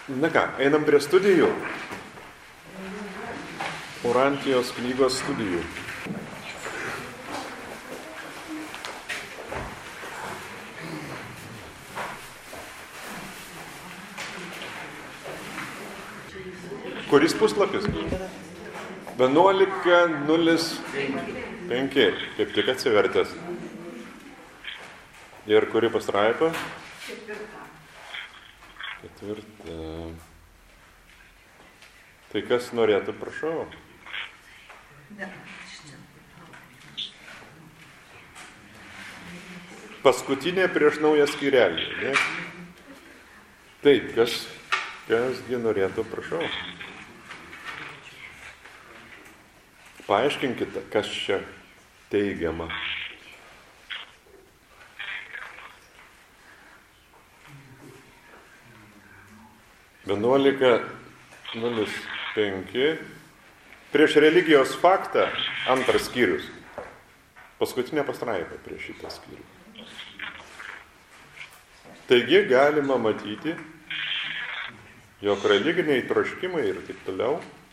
Na ką, einam prie studijų. Orantijos knygos studijų. Kuris puslapis? 11.05. Kaip tik atsivertęs. Ir kuri pastraipa? Ketvirta. Tai kas norėtų, prašau? Paskutinė prieš naują skyrelį. Ne? Taip, kasgi norėtų, prašau? Paaiškinkite, kas čia teigiama. Vienuolika 05. Prieš religijos faktą antras skyrius. Paskutinė pastraipa prieš šitą skyrių. Taigi galima matyti, jog religiniai troškimai ir taip toliau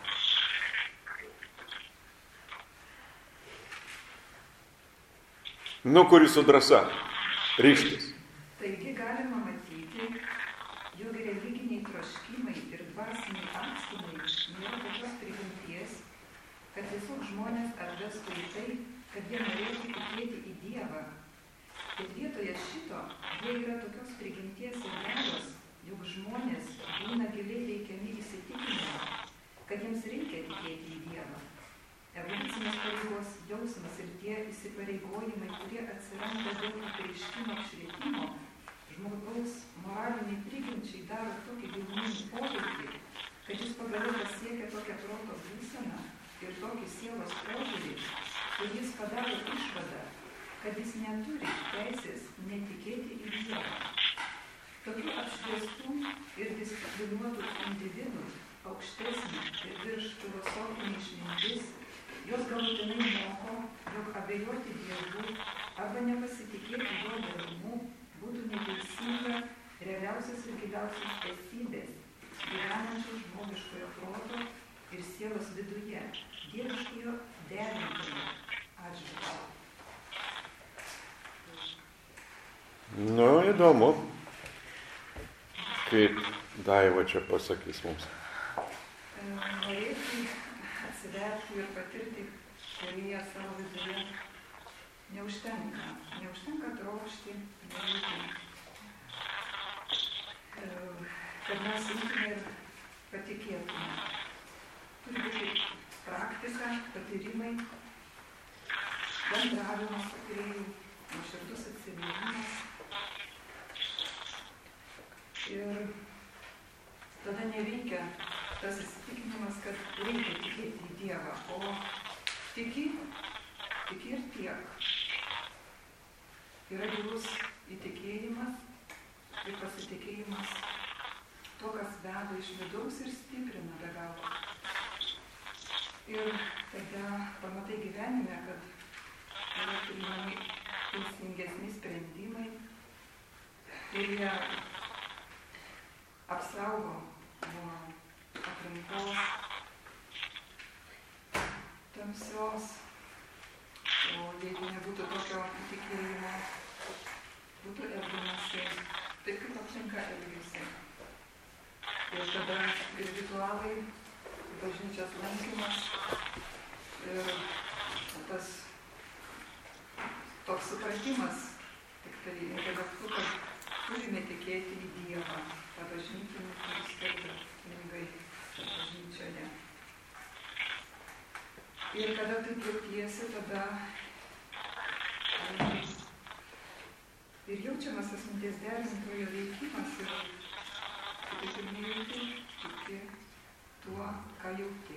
kuri su drąsa, ryžtis. Taigi galima matyti, jog religiniai troškimai ir dvasiniai atstumai nėra tokios prigimties, kad tiesiog žmonės atvestų į tai, kad jie norėtų tikėti į Dievą. Bet vietoje šito jie yra tokios prigimties ir galios, jog žmonės būna giliai veikiami įsitikinimo, kad jiems reikia tikėti į Dievą. Evoliucinės pareigos jausmas ir tie įsipareigojimai, kurie atsiranda dėl apreiškimo apšvietimo, žmogaus moraliniai prigimčiai daro tokį giluminį poveikį, kad jis pagaliau pasiekia tokią proto būseną ir tokį sielos požiūrį, kur jis padaro išvadą, kad jis neturi teisės netikėti į Dievą. Tokių apšviestų ir disciplinuotų individų aukštesnė ir virš filosofinė išmintis, jos galutinai moko, jog abejoti Dievu arba nepasitikėti jo gerumu būtų neteisinga realiausias ir giliausias esybės, gyvenančių žmogiškojo proto ir sielos viduje, dieviškojo derintojo atžvilgiu. Įdomu, kaip Daiva čia pasakys mums. Norėtų atsiverti ir patirti kelyje savo viduje. Neužtenka trokšti, norėti. Kad mes imtume ir patikėtume. Turi būti praktika, patyrimai, bendravimas patirėjų, nuoširdus atsivėrimas. Ir tada neveikia tas įsitikinimas, kad reikia tikėti į Dievą, o tiki ir tiek. Yra gilus įtikėjimas ir pasitikėjimas to, kas veda iš vidaus ir stiprina be galo. Ir tada pamatai gyvenime, kad yra priimami teisingesni sprendimai ir jie apsaugo nuo aplinkos tamsios, o jeigu nebūtų tokio tikėjimo, būtų elgiamasi taip, kaip aplinka elgiasi. Ir tada ir ritualai, bažnyčios lankymas ir tas toks supratimas, tik tai intelektu, kad turime tikėti į Dievą, tą bažnytinį, kuris skelbia kunigai bažnyčioje. Ir kada tai jautiesi, tada ir jaučiamas tas minties derintojo veikimas ir kaip ir nejauti, tiki tuo, ką jauti.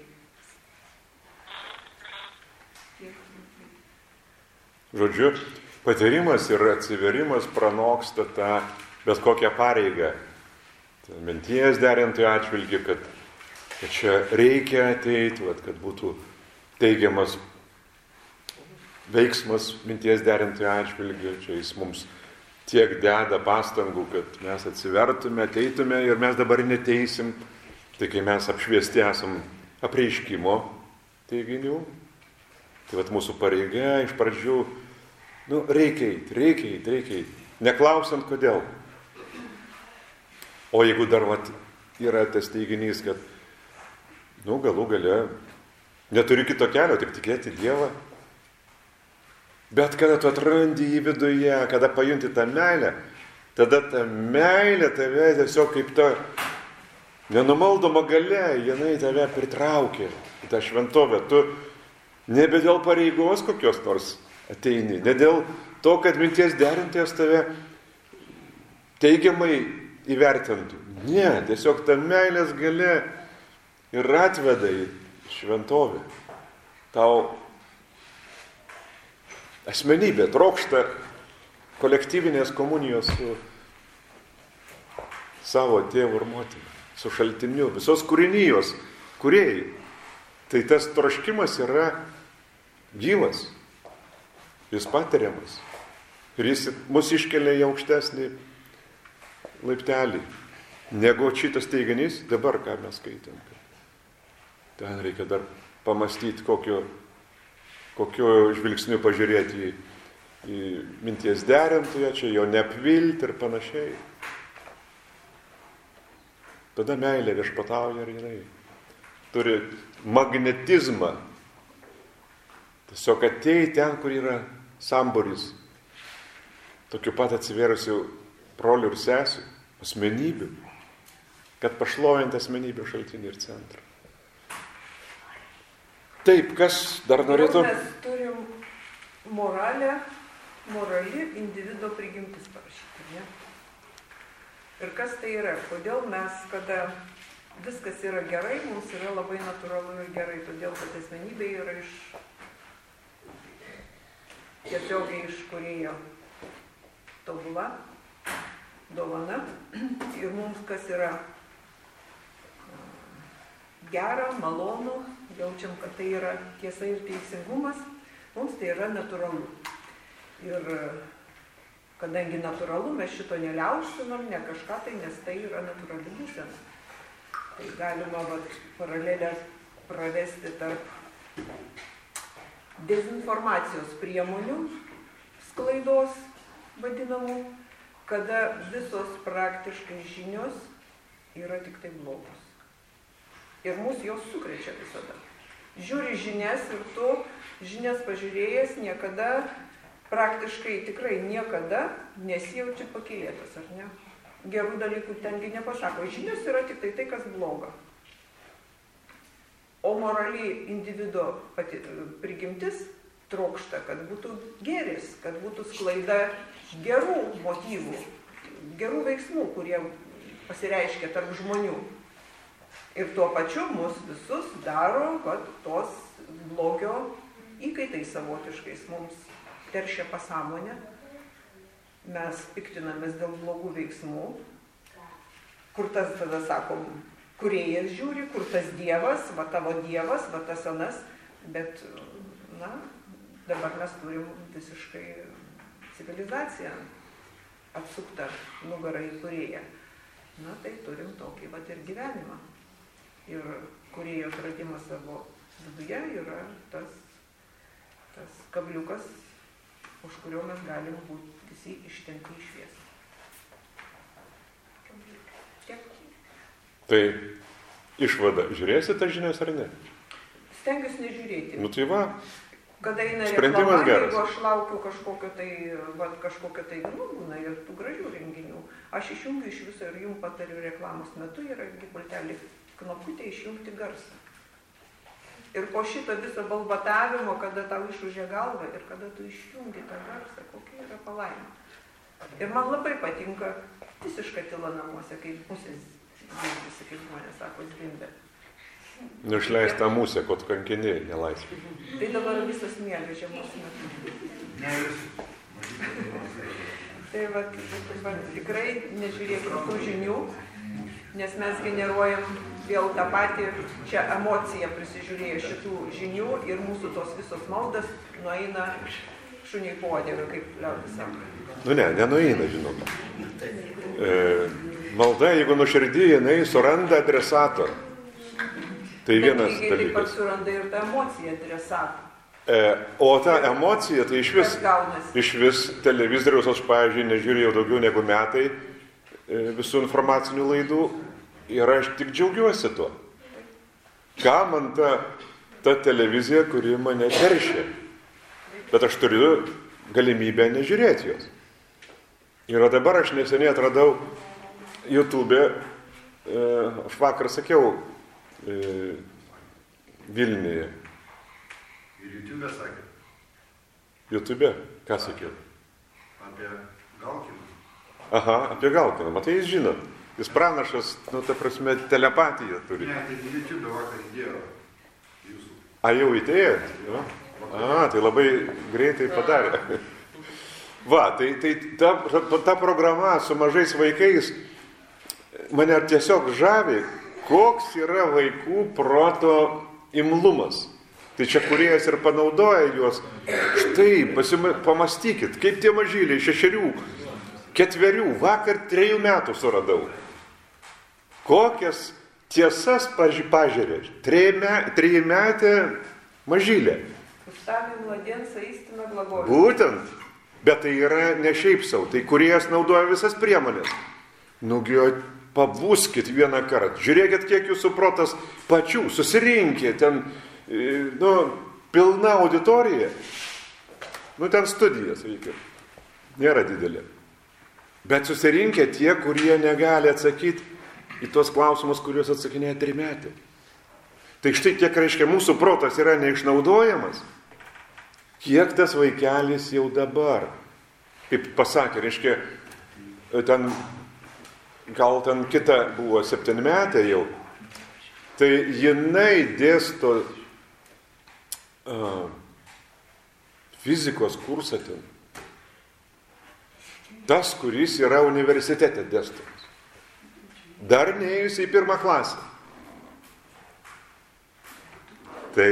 Tiek trumpai. Žodžiu, patyrimas ir atsiverimas pranoksta tą bet kokią pareigą. Minties derintojo atžvilgiu, kad čia reikia ateiti, kad būtų teigiamas veiksmas minties derintojo atžvilgiu, čia jis mums tiek deda pastangų, kad mes atsivertume, ateitume ir mes dabar neteisim. Tai kai mes apšviesti esam apreiškimo teiginių, tai vat mūsų pareiga iš pradžių, reikia eit, neklausiant kodėl. O jeigu dar vat yra tas teiginys, kad, galų gale, neturi kito kelio, tik tikėti Dievą. Bet kada tu atrandi jį viduje, kada pajunti tą meilę, tada ta meilė tave tiesiog kaip ta nenumaldoma galia, jinai tave pritraukia į tą šventovę. Tu nebe dėl pareigos kokios nors ateini, ne dėl to, kad minties derintojas tave teigiamai įvertintų. Ne, tiesiog ta meilės galia ir atveda į šventovę. Tau asmenybė trokšta kolektyvinės komunijos su savo tėvu ir motina, su šaltiniu, visos kūrinijos kūrėjai. Tai tas troškimas yra gyvas, jis patiriamas. Ir jis mus iškelia į aukštesnį laiptelį, negu šitas teiginys, dabar ką mes skaitėm. Ten reikia dar pamastyti, kokiu žvilgsniu pažiūrėti į minties derintoją, čia jo neapvilti ir panašiai. Tada meilė viešpatauja ir jinai turi magnetizmą. Tiesiog atei ten, kur yra sambūris. Tokiu pat atsivėrusių brolių ir sesių, asmenybių, kad pašlovinti asmenybių šaltinį ir centrą. Taip, kas dar norėtų? Mes turim morali individo prigimtis parašyti, ne? Ir kas tai yra? Kodėl mes, kada viskas yra gerai, mums yra labai natūralu ir gerai, todėl kad asmenybė yra tiesiogiai iš kūrėjo tobula, dovana. Ir mums kas yra gera, malonu, jaučiam, kad tai yra tiesa ir teisingumas, mums tai yra natūralu. Ir kadangi natūralu, mes šito neliaušinam, ne kažką tai, nes tai yra natūrali būsena. Tai galima paralelę pravesti tarp dezinformacijos priemonių sklaidos vadinamų, kada visos praktiškai žinios yra tik tai blogos. Ir mūsų jos sukrečia visada. Žiūri žinias ir tu žinias pažiūrėjęs niekada, praktiškai tikrai niekada nesijauči pakylėtas, ar ne? Gerų dalykų tengi nepasako. Žinios yra tik tai, kas bloga. O morali individo prigimtis trokšta, kad būtų gėris, kad būtų sklaida gerų motyvų, gerų veiksmų, kurie pasireiškia tarp žmonių. Ir tuo pačiu mus visus daro, kad tos blogio įkaitai savotiškais mums teršia pasąmonę. Mes piktinamės dėl blogų veiksmų. Kur tas tada sakom, kūrėjas žiūri, kur tas dievas, va tavo dievas, va tas anas. Bet, dabar mes turim visiškai civilizaciją atsuktą nugarą į kūrėją. Tai turim tokį ir gyvenimą. Ir kūrėjo atradimas savo viduje yra tas kabliukas, už kurio mes galim būti visi ištempti į šviesą. Tiek. Tai išvada, žiūrėsi tas žinias ar ne? Stengiuosi nežiūrėti. Tai va. Kada eina reklama, jeigu aš laukiu kažkokio tai, būna ir tų gražių renginių. Aš išjungiu iš viso ir jums patariu reklamos metu, yra pultelį knopkutę išjungti garsą. Ir po šito viso balbatavimo, kada tau išūžė galvą ir kada tu išjungi tą garsą, kokia yra palaima. Ir man labai patinka visiška tyla namuose, kaip musės girdisi, kaip žmonės sako, zvimbia. Išleis tą musę, kad kankiniai nelaisvė. Tai dabar visas miega žiemos metu. Tai tikrai nežiūrėkime tų žinių, nes mes generuojam vėl tą patį čia emociją prisižiūrėję šitų žinių ir mūsų tos visos maldas nueina šuniai podėvių, kaip liaudis sako. Nu ne, nenueina, žinoma. Malda, jeigu nuoširdį, jinai suranda adresatą. Tai vienas dalykas. Taip pat dalykas. suranda ir tą emociją adresatą. O ta emocija, tai iš vis televizoriaus, aš, pavyzdžiui, nežiūrėjau daugiau negu metai visų informacinių laidų ir aš tik džiaugiuosi tuo. Ką man ta televizija, kuri mane teršia. Bet aš turiu galimybę nežiūrėti jos. Ir dabar aš neseniai atradau YouTube'e, aš vakar sakiau Vilniuje. Ir YouTube'e sakė? YouTube'e? Ką sakiau? Apie Galkiną. Aha, apie Galkiną. Matai, jis žino. Jis pranašas, nu, ta prasme, telepatiją turi. Ne, tai YouTube'e vakar įdėjo jūsų. A, jau įdėjot? Ja? A, tai labai greitai padarė. Va, tai ta programa su mažais vaikais mane tiesiog žavi, koks yra vaikų proto imlumas. Tai čia kūrėjas ir panaudoja juos. Štai, pamastykit, kaip tie mažyliai, 6, 4, vakar 3 metų suradau. Kokias tiesas pažiūrė. 3 metė mažylė. Užtavė mladensą įstimą glagolį. Būtent. Bet tai yra ne šiaip savo. Tai kūrėjas naudoja visas priemonės. Nugi, pabūskit vieną kartą. Žiūrėkit, kiek jūsų protas pačių susirinkė ten, nu, pilna auditorija. Nu, ten studijas, reikia. Nėra didelė. Bet susirinkė tie, kurie negali atsakyti į tuos klausimus, kuriuos atsakinėja 3 metai. Tai štai kiek, reiškia, mūsų protas yra neišnaudojamas, kiek tas vaikelis jau dabar, kaip pasakė, reiškia, ten, gal ten kita buvo 7 metė jau, tai jinai dėsto fizikos kursą ten. Tas, kuris yra universitete dėstomas. Dar neėjus į 1 klasę. Tai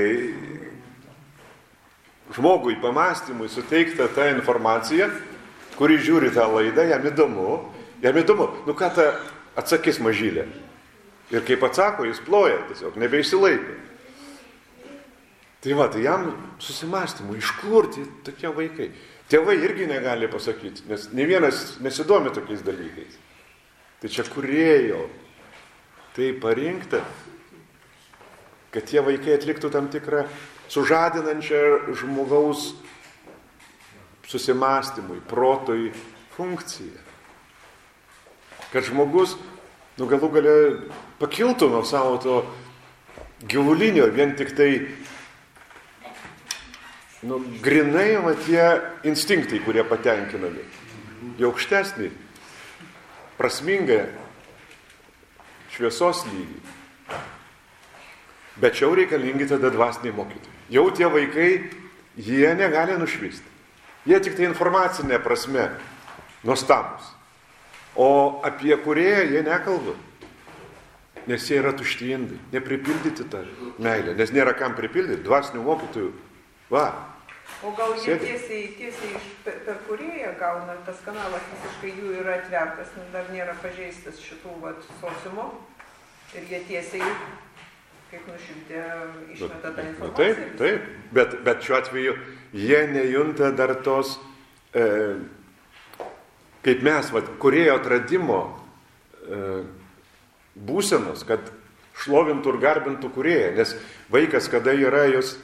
žmogui pamastymui suteikta ta informacija, kuri žiūri tą laidą, jam įdomu, nu ką ta atsakys mažylė. Ir kaip atsako, jis ploja tiesiog, nebeišsilaiko. Tai va, tai jam susimastymui, iš kur tokie vaikai. Tėvai irgi negali pasakyti, nes ne vienas nesidomi tokiais dalykais. Tai čia kūrėjo tai parinkta, kad tie vaikai atliktų tam tikrą sužadinančią žmogaus susimastymui, protui funkciją. Kad žmogus, nu galų gale, pakiltų nuo savo to gyvulinio, vien tik tai, nu, grinai tie instinktai, kurie patenkinami. Jau aukštesnį, prasmingą šviesos lygį. Bet čia reikalingi tada dvasiniai mokytojai. Jau tie vaikai, jie negali nušvisti. Jie tik tai informacinė prasme nuostabus. O apie kūrėją jie nekalba. Nes jie yra tušti indai. Nepripildyti tą meilę. Nes nėra kam pripildyti. Dvasinių mokytojų. Va. O gal jie tiesiai per kūrėją gauna, tas kanalas visiškai jų yra atvertas, nes dar nėra pažeistas šitų sociumo. Ir jie tiesiai, kaip nušimtė, išmeta tą informaciją. Taip. Bet šiuo atveju jie nejunta dar tos, kaip mes, kūrėjo atradimo būsenos, kad šlovintų ir garbintų kūrėją. Nes vaikas, kada yra jos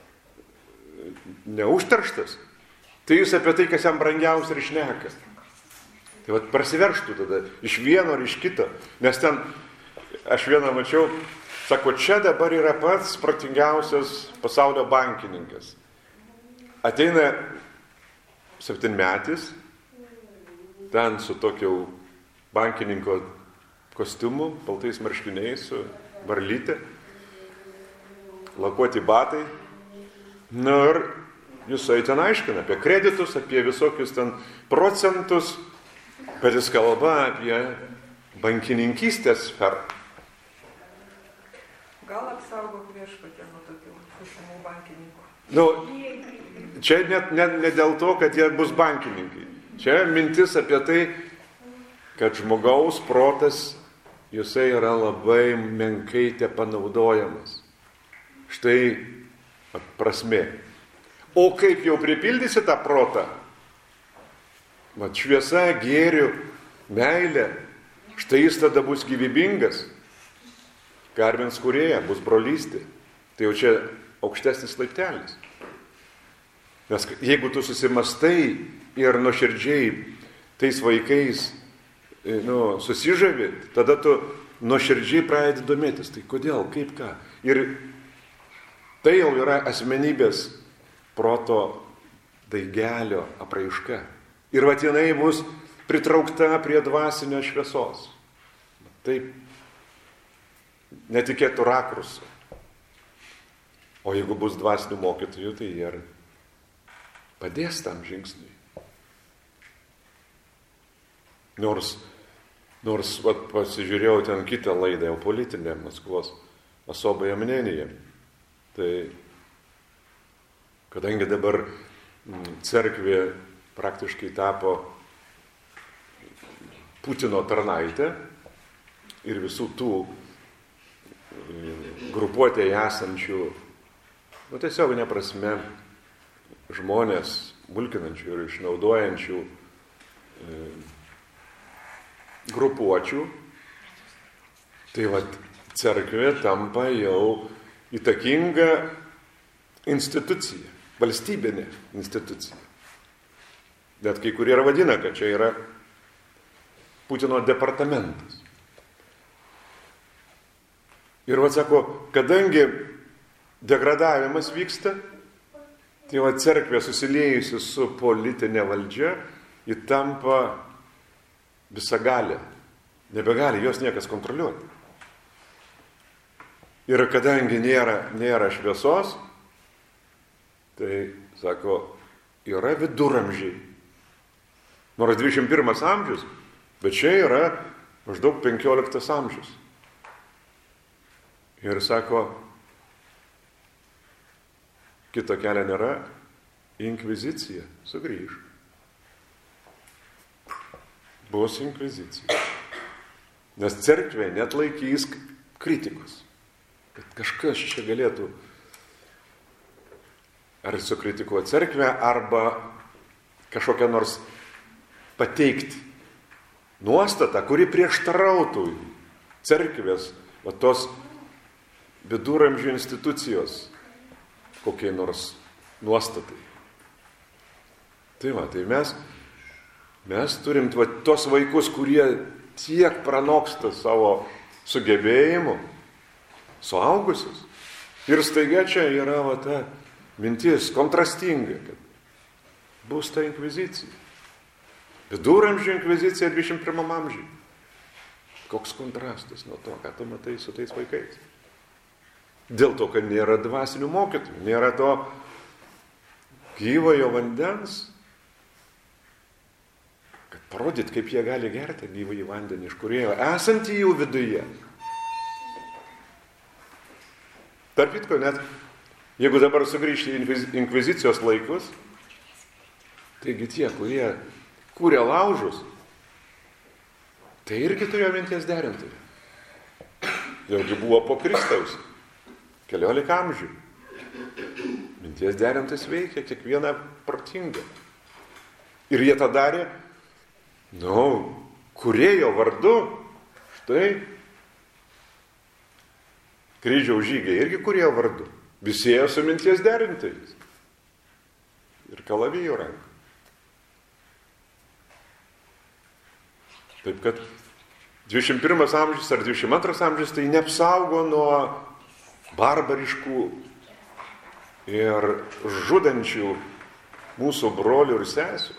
neužterštas, tai jis apie tai, kas jam brangiausia, ir šneka. Tai prasiverštų tada iš vieno ir iš kito. Nes ten, aš vieną mačiau, sako, čia dabar yra pats protingiausias pasaulio bankininkas. Ateina 7-metis, ten su tokiu bankininko kostiumu, baltais marškiniais, su varlyte, lakuoti batai. Na ir jisai ten aiškina apie kreditus, apie visokius ten procentus, bet jis kalba apie bankininkystės sferą. Gal apsaugok vėl viešpatie nuo tokių susimų bankininkų. Nu, čia net ne dėl to, kad jie bus bankininkai. Čia mintis apie tai, kad žmogaus protas, jisai yra labai menkai te panaudojamas. Štai prasmė. O kaip jau pripildysi tą protą, mat šviesa, gėrių, meilė, štai jis tada bus gyvybingas, garbins kūrėją, bus brolystė. Tai jau čia aukštesnis laiptelis. Nes jeigu tu susimastai ir nuoširdžiai tais vaikais susižavi, tada tu nuoširdžiai pradedi domėtis. Tai kodėl, kaip ką. Ir tai jau yra asmenybės proto daigelio apraiška. Ir vat jinai bus pritraukta prie dvasinio šviesos. Taip netikėtų rakursų. O jeigu bus dvasinių mokytojų, tai jie padės tam žingsniui. Nors vat, pasižiūrėjau ten kitą laidą, jau politinę Maskvos Особое мнение. Tai kadangi dabar cerkvė praktiškai tapo Putino tarnaitė ir visų tų grupuotėje esančių, tiesiog neprasme, žmonės mulkinančių ir išnaudojančių grupuočių, tai vat cerkvė tampa jau įtakinga institucija, valstybinė institucija. Net kai kurie vadina, kad čia yra Putino departamentas. Ir vat sako, kadangi degradavimas vyksta, tai vat cerkvė susiliejusi su politinė valdžia, ji tampa visagalė. Nebegali jos niekas kontroliuoti. Ir kadangi nėra šviesos, tai, sako, yra viduramžiai. Nors 21 amžius, bet čia yra maždaug 15 amžius. Ir sako, kito kelio nėra, inkvizicija sugrįž. Bus inkvizicija. Nes cerkvė net laikys kritikos. Kad kažkas čia galėtų ar sukritikuoti cerkvę, arba kažkokią nors pateikti nuostatą, kuri prieštarautų cerkvės, o tos viduramžių institucijos kokiai nors nuostatai. Tai va, tai mes turim tos vaikus, kurie tiek pranoksta savo sugebėjimu, suaugusius. Ir staiga čia yra ta mintis kontrastinga, kad bus ta inkvizicija. Viduramžių inkvizicija 21 amžiui. Koks kontrastas nuo to, ką tu matai su tais vaikais. Dėl to, kad nėra dvasinių mokytojų, nėra to gyvojo vandens, kad parodyt, kaip jie gali gerti gyvąjį vandenį iš kūrėjo, esantį jų viduje. Tarp kitko, net jeigu dabar sugrįžti į inkvizicijos laikus, taigi tie, kurie kūrė laužus, tai irgi turėjo minties derinti. Jaugi buvo po Kristaus 14 amžių. Minties derintis veikia kiekvieną protingą. Ir jie tą darė, kūrėjo vardu, štai, kryžiaus žygiai irgi kūrėjo vardu. Visi ėjo su minties derintais. Ir kalavijų ranka. Taip kad 21 amžius ar 22 amžius tai neapsaugo nuo barbariškų ir žudančių mūsų brolių ir sesių.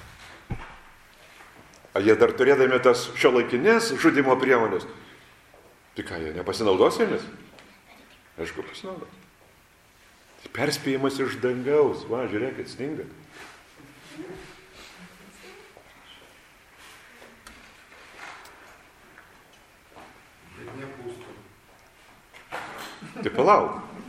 O jie dar turėdami tas šiuolaikinės žudimo priemonės, tai ką, jie nepasinaudos jomis? Aišku, pasinaudos. Tai perspėjimas iš dangaus. Va, žiūrėkit, sninga. Tai palauk.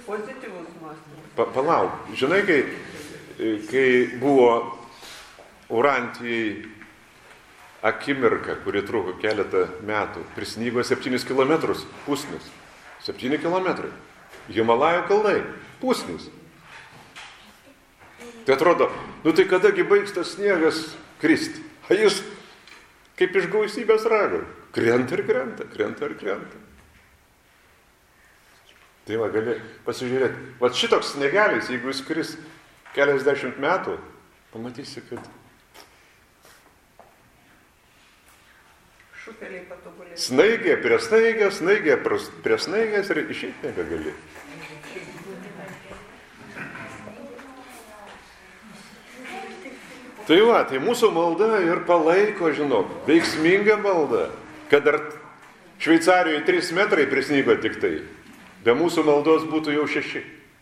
Pozityvus mąstymas. Palauk, žinai, kai buvo Urantijai akimirka, kuri truko keletą metų, prisnygo 7 kilometrus, pusnis. 7 kilometrai. Himalajų kalnai, pusnis. Tai atrodo, tai kadagi baigs tas sniegas kristi? A jis kaip iš gausybės rago. Krenta ir krenta, krenta ir krenta. Tai va, gali pasižiūrėti. Va šitoks sniegelis, jeigu jis kris keliasdešimt metų, pamatysi, kad šupeliai patobulės. snaigė prie snaigės, snaigė prie snaigės ir išeiti nebegali. Tai va, tai mūsų malda ir palaiko, žinok, veiksminga malda, kad dar Šveicarijoje 3 metrai prisnygo tik tai. Be mūsų maldos būtų jau 6.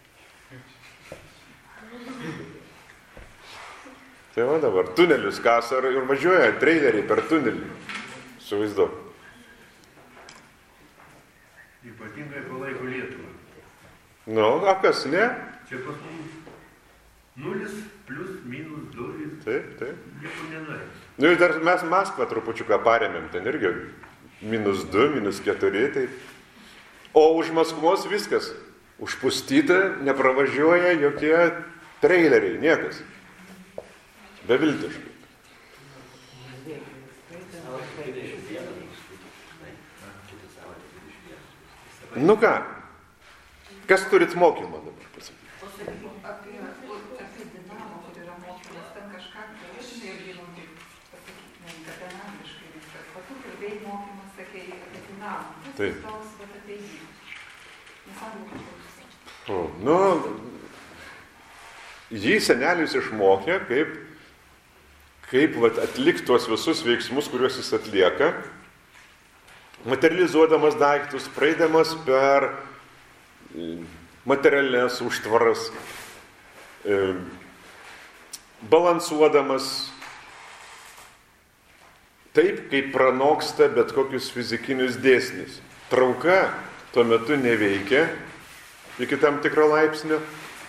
Tai va dabar tunelius kasa ir važiuoja treileriai per tunelį. Suvaizduok. Ypatingai palaiko Lietuvą. Nu, a kas, ne? Čia pas mus 0 plius minus 2. Taip. Nieko nenori. Nu ir dar mes Maskvą trupučiuką paremėm, ten irgi -2, -4, taip. O už Maskvos viskas. Užpustyta, nepravažiuoja jokie treileriai, niekas. Beviltiškai. Nu ką, kas turit mokymą dabar pasakyti? Apie dinamo, kur yra mokymas, ten kažką kalbėtume ir žinom, pasakykime, kad angliškai viskas. O tu kalbėjai mokymas, sakei, apie dinamo. Taip. Toks, bet apie jį. Nesąmonė kažkoks. Nu, jį senelis išmokė, kaip atlikti tuos visus veiksmus, kuriuos jis atlieka, materializuodamas daiktus, praeidamas per materialines užtvaras, balansuodamas taip, kaip pranoksta bet kokius fizikinius dėsnius. Trauka tuo metu neveikia iki tam tikro laipsnio.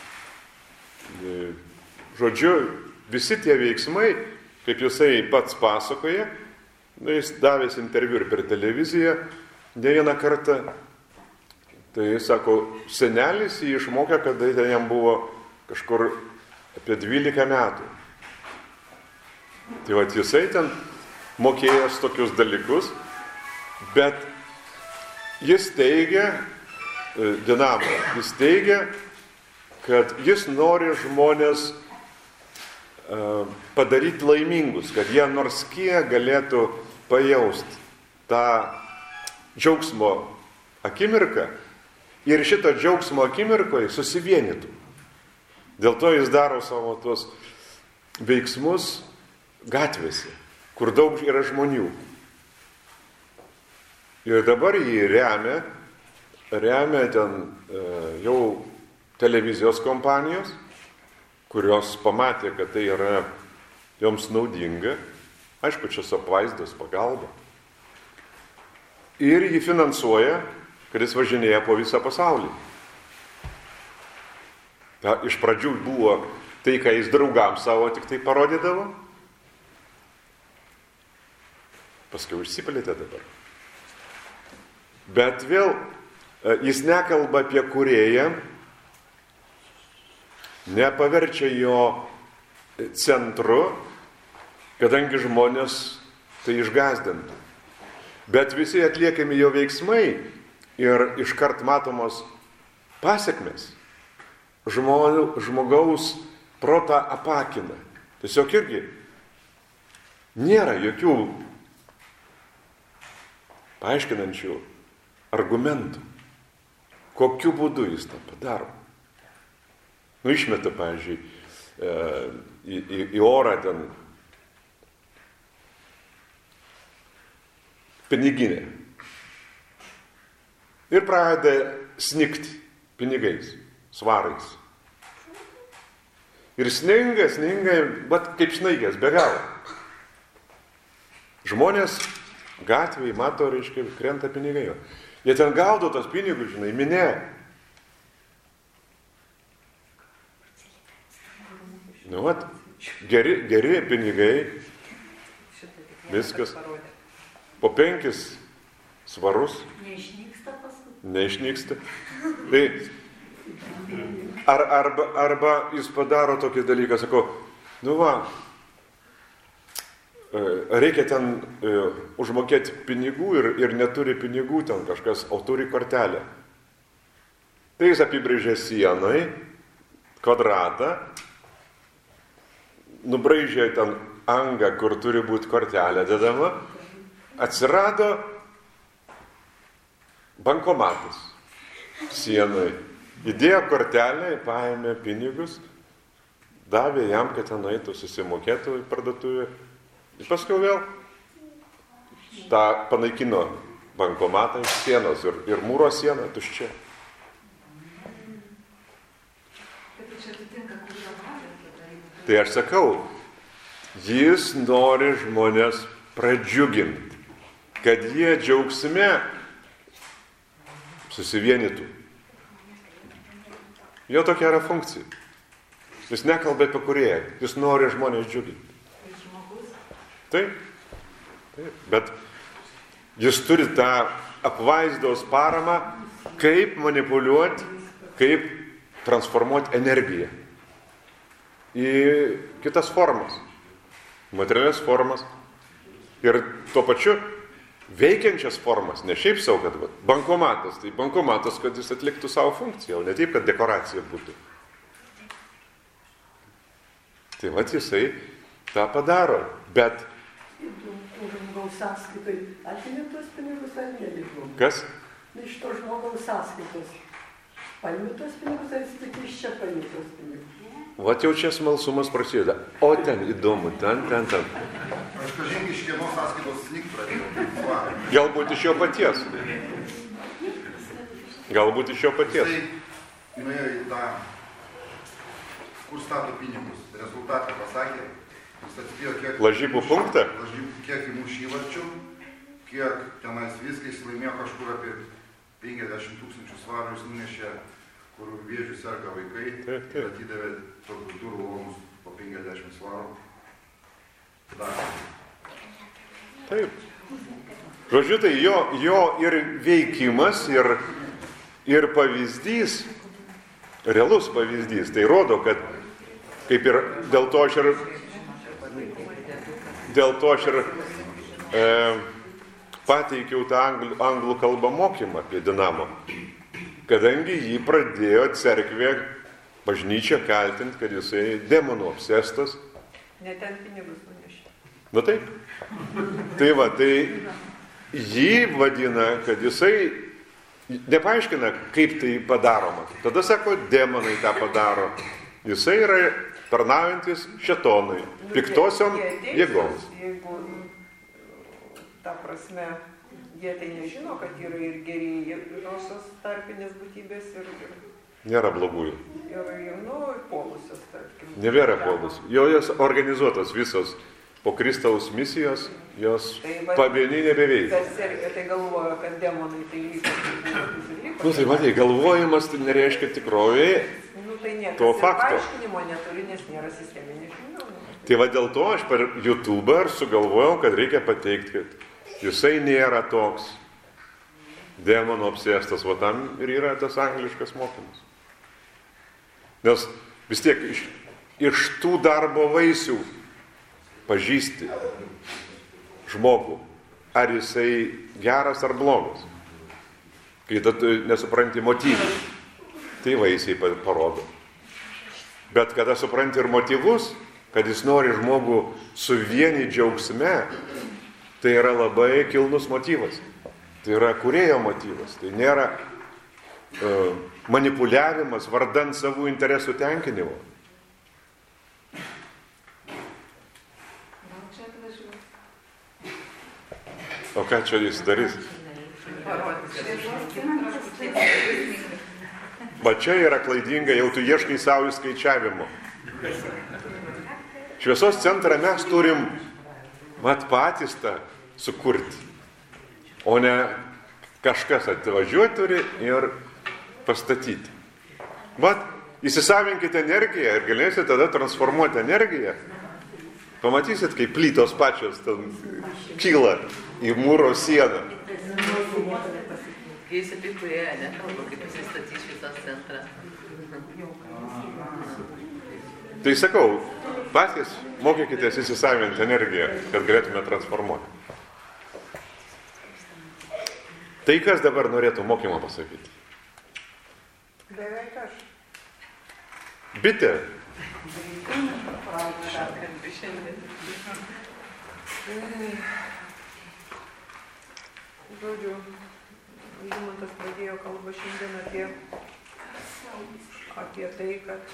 Žodžiu, visi tie veiksmai, kaip jisai pats pasakoja, jis davęs interviu ir per televiziją ne vieną kartą, tai jis sako, senelis jį išmokė, kada jam buvo kažkur apie 12 metų. Tai va, jisai ten mokėjęs tokius dalykus, bet jis teigia, Dinamo, jis teigia, kad jis nori žmonės padaryti laimingus, kad jie nors kiek galėtų pajausti tą džiaugsmo akimirką ir šito džiaugsmo akimirkoje susivienytų. Dėl to jis daro savo tuos veiksmus gatvėse, kur daug yra žmonių. Ir dabar jį remia ten jau televizijos kompanijos, kurios pamatė, kad tai yra joms naudinga, aišku, čia su apvaizdos pagalba. Ir jį finansuoja, kad jis važinėja po visą pasaulį. Iš pradžių buvo tai, ką jis draugams savo tik tai parodydavo, paskui užsipalėtė dabar. Bet vėl jis nekalba apie kūrėją, nepaverčia jo centru, kadangi žmonės tai išgąsdintų. Bet visi atliekami jo veiksmai ir iškart matomos pasekmės žmogaus protą apakina. Tiesiog irgi nėra jokių paaiškinančių argumentų, kokiu būdu jis tą padaro. Išmeta, pavyzdžiui, į orą ten piniginę. Ir pradeda snigti pinigais, svarais. Ir sninga, bet kaip snaigės, be galo. Žmonės gatvėje mato, reiškia, krenta pinigai. Jie ten gaudo tos pinigus, žinai, minė. Nu, vat, geri pinigai, viskas. Po 5 svarus. Neišnyksta paskui. Neišnyksta. Tai arba jis padaro tokį dalyką, sako, nu va, reikia ten užmokėti pinigų ir neturi pinigų ten kažkas, o turi kortelę. Tai jis apibrėžė sienai, kvadratą, nubraižė ten angą, kur turi būti kortelė dedama, atsirado bankomatas sienai. Įdėjo kortelę, paėmė pinigus, davė jam, kad ten eitų, susimokėtų į parduotuvę. Ir paskui vėl tą panaikino bankomatą iš sienos ir mūro siena tuščia. Tai aš sakau, jis nori žmonės pradžiuginti, kad jie džiaugsme susivienytų. Jo tokia yra funkcija. Jis nekalba apie kūrėją, jis nori žmonės džiuginti. Taip, bet jis turi tą apvaizdos paramą, kaip manipuliuoti, kaip transformuoti energiją į kitas formas, materialias formas ir tuo pačiu veikiančias formas, ne šiaip savo, kad bankomatas, tai bankomatas, kad jis atliktų savo funkciją, o ne taip, kad dekoracija būtų. Tai vat jisai tą padaro, bet... Žmogaus sąskaitai atėmė tuos pinigus ar neliko? Kas? Iš to žmogaus sąskaitos. Paėmė tuos pinigus ar jis tik iš čia paėmė tuos pinigus? Vat jau čia smalsumas prasideda. O ten įdomu, ten. Aš kažkaip iš kieno sąskaitos snikt pradėjau. Galbūt iš jo paties. Jisai nuėjo į tą, kur stato pinigus. Rezultatą pasakė. Jis atspėjo kiek... Lažybų punktą? Kiek įmuš įvarčių, kiek tenais viską jis laimėjo kažkur apie 50 000 svarų, jis nunešė, kur vėžių serga vaikai, ir atidavė tokius durų lomus po 50 svarų. Dar. Taip. Žodžiu, tai jo ir veikimas, ir pavyzdys, realus pavyzdys, tai rodo, kad kaip ir dėl to aš ir pateikiau tą anglų kalbą mokymą apie Dinamo, kadangi jį pradėjo cerkvė, bažnyčia kaltinti, kad jisai demonų apsėstas. Ne ten pinigus nunešė. Na taip. Tai va, tai jį vadina, kad jisai nepaaiškina, kaip tai padaroma. Tada sako, demonai tą padaro. Jisai yra tarnaujantis šėtonui, piktosiom jėgoms. Jeigu, ta prasme, jie tai nežino, kad yra ir gerosios tarpinės būtybės ir Nėra blogųjų. ir puolusios, tarkim. Nebėra puolusių. Jos organizuotos visos po Kristaus misijos, jos pavieniai nebeveikia. Tai galvoja, kad demonai tai vyko. Tai matai, galvojimas tai nereiškia tikrovėje to fakto. Paaiškinimo neturi, nes nėra sisteminė žinių. Tai va dėl to aš per YouTube sugalvojau, kad reikia pateikti, kad jisai nėra toks demonų apsėstas, va tam ir yra tas angliškas mokymas. Nes vis tiek iš tų darbo vaisių pažįsti žmogų, ar jisai geras ar blogas. Kai tu nesupranti motyvų, tai vaisiai parodo. Bet kada supranti ir motyvus, kad jis nori žmogų suvienyti džiaugsme, tai yra labai kilnus motyvas. Tai yra kūrėjo motyvas. Tai nėra manipuliavimas vardan savų interesų tenkinimo. O ką čia jis darys? Va čia yra klaidinga, jau tu ieškai savo įskaičiavimo. Šviesos centrą mes turim patys tą sukurti, o ne kažkas atvažiuoti turi ir pastatyti. įsisavinkite energiją ir galėsite tada transformuoti energiją. Pamatysit, kaip plytos pačios ten kyla į mūro sieną. Jais apie kurėją nekalba, kaip įsistatys šviesos centrą. Tai sakau, patys mokykitės įsisavinti energiją, kad galėtume transformuoti. Tai kas dabar norėtų mokymą pasakyti? Beveik aš. Bitė. Žodžiu, Žymantas pradėjo kalbą šiandien apie tai, kad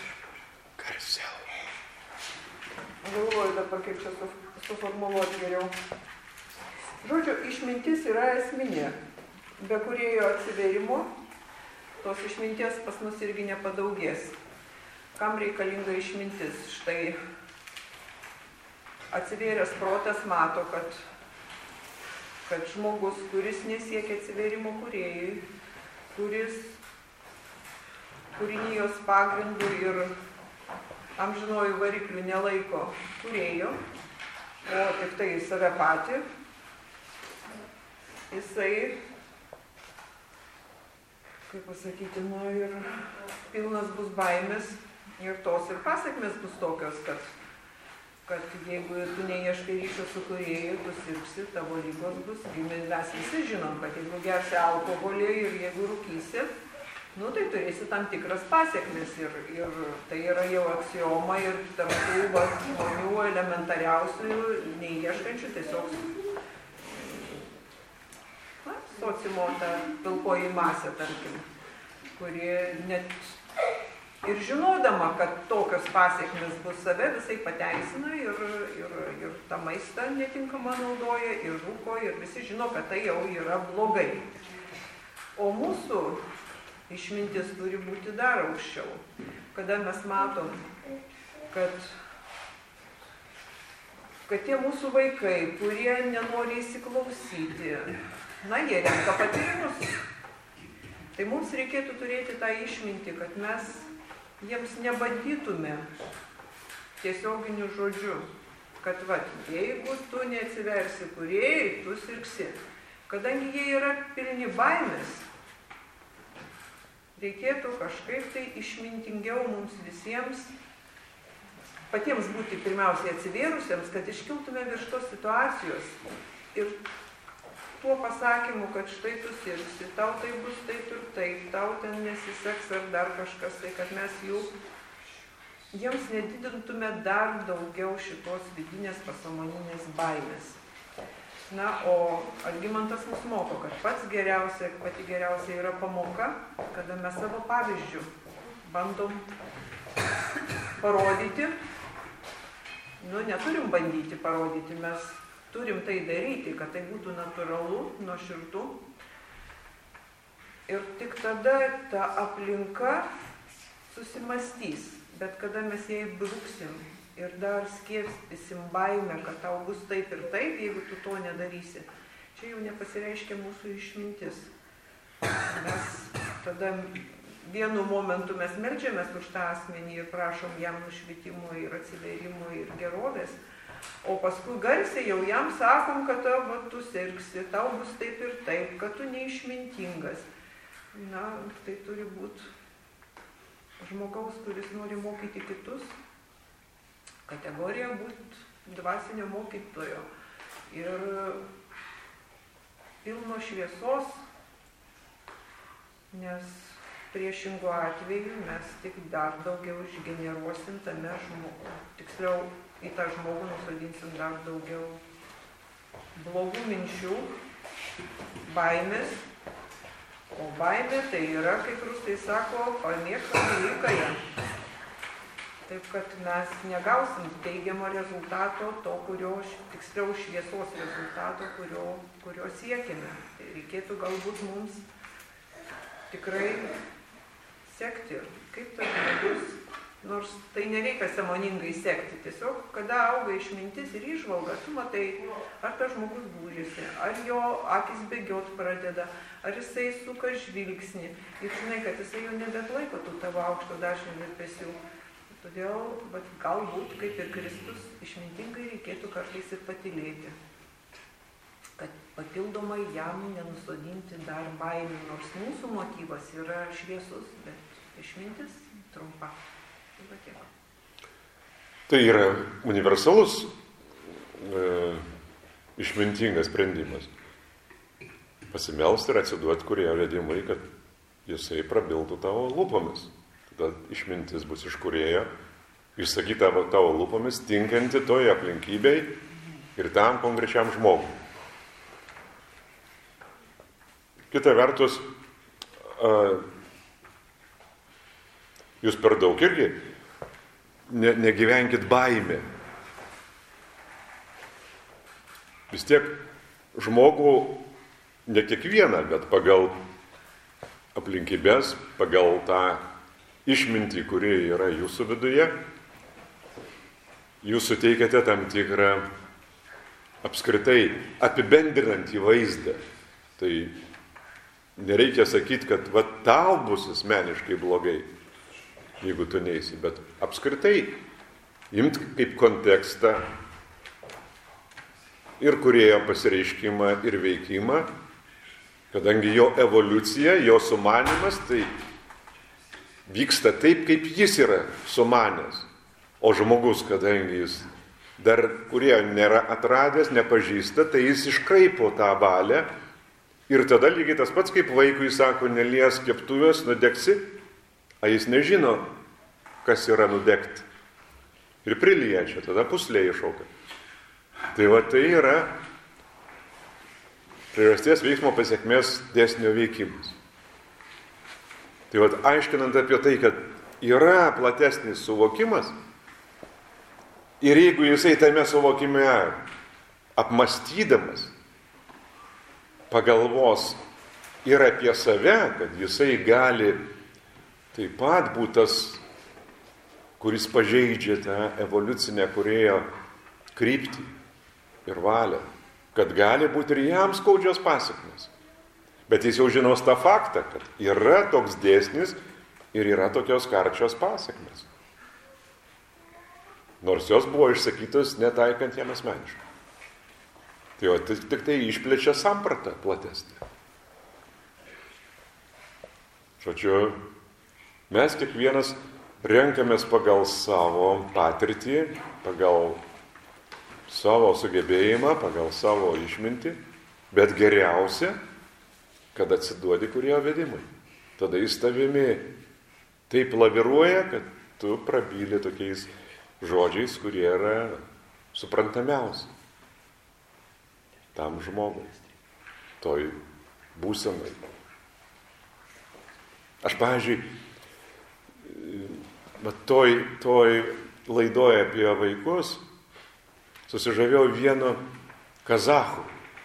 galvoju dabar, kaip čia suformuluoti geriau. Žodžiu, išmintis yra esminė. Be kūrėjo atsivėrimo, tos išminties pas mus irgi nepadaugės. Kam reikalinga išmintis? Štai atsivėręs protas mato, kad žmogus, kuris nesiekia atsivėrimo kūrėjui, kuris kūrinijos pagrindų ir amžinojų variklių nelaiko kūrėjo, o tik tai save patį, jisai, kaip pasakyti, ir pilnas bus baimės ir tos ir pasiekmes bus tokios, kad jeigu tu neieškai ryšio su kūrėju, tu sirgsi, tavo lygos bus. Mes visi žinom, kad jeigu gersi alkoholį ir jeigu rūkysi, tai turėsi tam tikras pasiekmes ir tai yra jau aksioma ir tarp tų žmonių elementariausių, neieškančių tiesiog sociumo ta pilkoji masė, tarkim, kuri net ir žinodama, kad tokios pasiekmes bus save, visai pateisina ir tą maistą netinkamą naudoja, ir rūko, ir visi žino, kad tai jau yra blogai. O mūsų išmintis turi būti dar aukščiau, kada mes matom, kad tie mūsų vaikai, kurie nenori įsiklausyti, jie renka patyrimus. Tai mums reikėtų turėti tą išmintį, kad mes jiems nebandytume tiesioginiu žodžiu, kad jeigu tu neatsiversi kūrėjai, tu sirgsi. Kadangi jie yra pilni baimės, reikėtų kažkaip tai išmintingiau mums visiems patiems būti pirmiausiai atsivėrusiems, kad iškiltume virš tos situacijos ir tuo pasakymu, kad štai tu sirgsi, tau tai bus taip ir taip, tau ten nesiseks ar dar kažkas, tai kad mes jiems nedidintume dar daugiau šitos vidinės pasąmoninės baimės. O Algimantas mus moko, kad pati geriausia yra pamoka, kada mes savo pavyzdžių bandom parodyti, neturim bandyti parodyti, mes turim tai daryti, kad tai būtų natūralu, nuoširdu. Ir tik tada ta aplinka susimastys. Bet kada mes jai brūksim ir dar skiepstysim baimę, kad tau bus taip ir taip, jeigu tu to nedarysi, čia jau nepasireiškia mūsų išmintis. Mes tada vienu momentu mes meldžiamės už tą asmenį ir prašom jam nušvitimo ir atsivėrimo ir gerovės. O paskui garsiai jau jam sakom, kad tu sirgsi, tau bus taip ir taip, kad tu neišmintingas. Tai turi būti žmogaus, kuris nori mokyti kitus, kategorija būti dvasinio mokytojo ir pilno šviesos, nes priešingu atveju mes tik dar daugiau išgeneruosim tame žmogų. Tiksliau, į tą žmogų nusodinsim dar daugiau blogų minčių, baimės. O baimė tai yra, kaip rusai sako, pamėgta dalykaja. Taip, kad mes negausim teigiamo rezultato, tiksliau šviesos rezultato, kurio siekime. Tai reikėtų galbūt mums tikrai sekti, kaip tas žmogus Nors tai nereikia sąmoningai sekti. Tiesiog, kada auga išmintis ir įžvalga, tu matai, ar tas žmogus gūžiasi, ar jo akis bėgiot pradeda, ar jisai suka žvilgsnį. Ir žinai, kad jisai jau nebeatlaiko tų tavo aukšto dažnių virpesių. Todėl, bet galbūt, kaip ir Kristus, išmintingai reikėtų kartais ir patylėti. Kad papildomai jam nenusodinti dar baimių, nors mūsų motyvas yra šviesus, bet išmintis trumpa. Tai yra universalus išmintingas sprendimas. Pasimelsti ir atsiduoti Kūrėjo vedimui, kad jisai prabiltų tavo lūpomis. Tada išmintis bus iš Kūrėjo, išsakyta tavo lūpomis, tinkanti toje aplinkybei ir tam konkrečiam žmogui. Kita vertus, jūs per daug irgi negyvenkit baimę. Vis tiek žmogų, ne kiekvieną, bet pagal aplinkybės, pagal tą išmintį, kuri yra jūsų viduje, jūs suteikiate tam tikrą apskritai apibendrinantį vaizdą. Tai nereikia sakyti, kad va tau bus asmeniškai blogai, jeigu tu neisi, bet apskritai imt kaip kontekstą ir Kūrėjo pasireiškimą ir veikimą, kadangi jo evoliucija, jo sumanymas, tai vyksta taip, kaip jis yra sumanęs. O žmogus, kadangi jis dar Kūrėjo nėra atradęs, nepažįsta, tai jis iškraipo tą valią ir tada lygiai tas pats, kaip vaikui sako, nelies keptuvės, nudegsi, a jis nežino, kas yra nudegti. Ir priliečia, tada puslė iššaukia. Tai va tai yra priežasties veiksmo pasiekmės dėsnio veikimas. Tai va aiškinant apie tai, kad yra platesnis suvokimas ir jeigu jisai tame suvokime apmastydamas pagalvos ir apie save, kad jisai gali taip pat būti tas, kuris pažeidžia tą evoliucinę Kūrėjo kryptį ir valią, kad gali būti ir jam skaudžios pasekmės. Bet jis jau žinos tą faktą, kad yra toks dėsnis ir yra tokios karčios pasekmės. Nors jos buvo išsakytos netaikant jam asmeniškai. Tai jo tik tai išplečia sampratą platesnį. Žodžiu, mes kiekvienas renkamės pagal savo patirtį, pagal savo sugebėjimą, pagal savo išmintį, bet geriausia, kad atsiduodi Kūrėjo vedimui. Tada jis tavimi taip laviruoja, kad tu prabyli tokiais žodžiais, kurie yra suprantamiausi tam žmogui, toj būsenai. Aš, pavyzdžiui, toj laidoje apie vaikus susižavėjau vienu kazachu,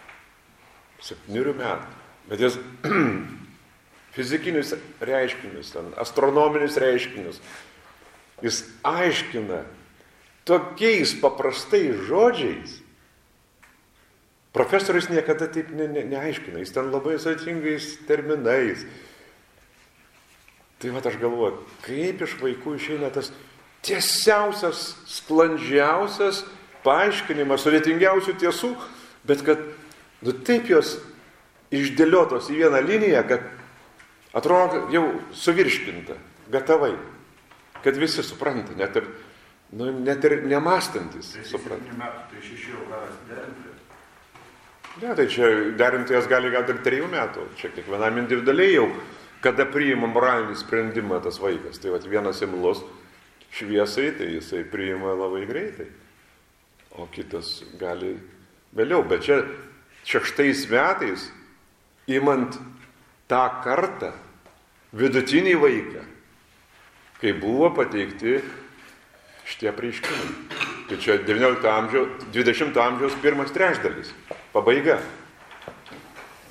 7 metų, bet jis fizikinius reiškinius, astronominius reiškinius, jis aiškina tokiais paprastais žodžiais. Profesorius niekada taip neaiškina, jis ten labai sudėtingais terminais. Tai va, aš galvoju, kaip iš vaikų išeina tas tiesiausias, sklandžiausias paaiškinimas, sudėtingiausių tiesų, bet kad taip jos išdėliotos į vieną liniją, kad atrodo jau suvirškinta, gatavai, kad visi supranta, net ir nemąstantis supranta. 7 metų, tai 6 jau galas derinti. Ne, tai čia derintojas gali gal ir 3 metų, čia kiekvienam individualiai jau, kada priima moralinį sprendimą tas vaikas. Tai vat vienas imlus šviesai, tai jisai priima labai greitai, o kitas gali vėliau. Bet čia 6 metais, imant tą kartą, vidutinį vaiką, kai buvo pateikti šitie prieškimai. Tai čia 20 amžiaus pirmas trečdalis, pabaiga.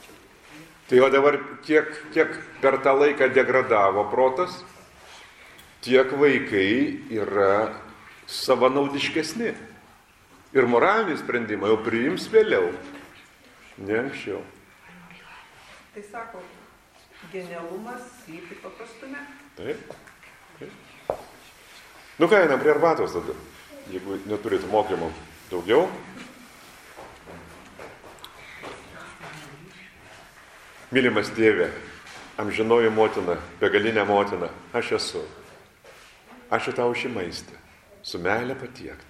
Tai o dabar kiek per tą laiką degradavo protas, tiek vaikai yra savanaudiškesni. Ir moralinį sprendimą jau priims vėliau, ne anksčiau. Tai sako, genialumas slypi paprastume. Taip. Nu ką, einam prie arbatos tada, jeigu neturite mokymų daugiau. Mylimas Tėve, amžinoji motina, begalinė motina, aš esu. Ačiū tau šį maistą, su meile patiekta.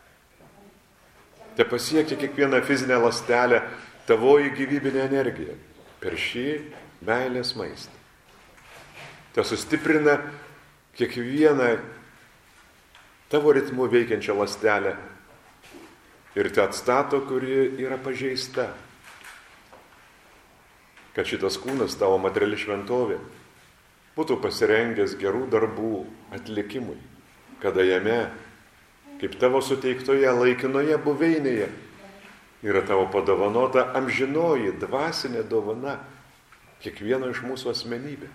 Te pasiekia kiekvieną fizinę ląstelę tavoji gyvybinė energija per šį meilės maistą. Te sustiprina kiekvieną tavo ritmu veikiančią ląstelę ir te atstato, kuri yra pažeista. Kad šitas kūnas, tavo materiali šventovė, būtų pasirengęs gerų darbų atlikimui, kada jame, kaip tavo suteiktoje laikinoje buveinėje, yra tavo padovanota amžinoji dvasinė dovana kiekvieno iš mūsų asmenybė.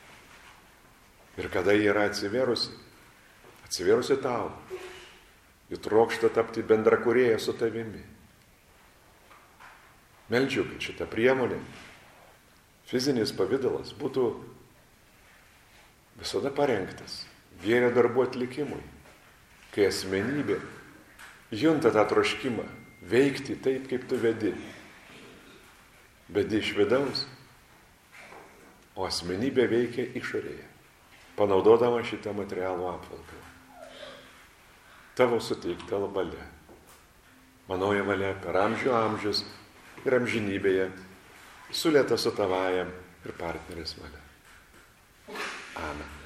Ir kada ji yra atsivėrusi tau, ji trokšta tapti bendrakūrėja su tavimi. Meldžiu, kad šita priemonė, fizinis pavidalas būtų visada parengtas gėrio darbų atlikimui, kai asmenybė junta tą troškimą veikti taip, kaip tu vedi. Vedi iš vidaus, o asmenybė veikia išorėje, panaudodama šitą materialų apvalkalą. Tavo suteikta valia, manoji valia per amžių amžius ir amžinybėje, sulėta su tavajam ir partnerės valia. Amen.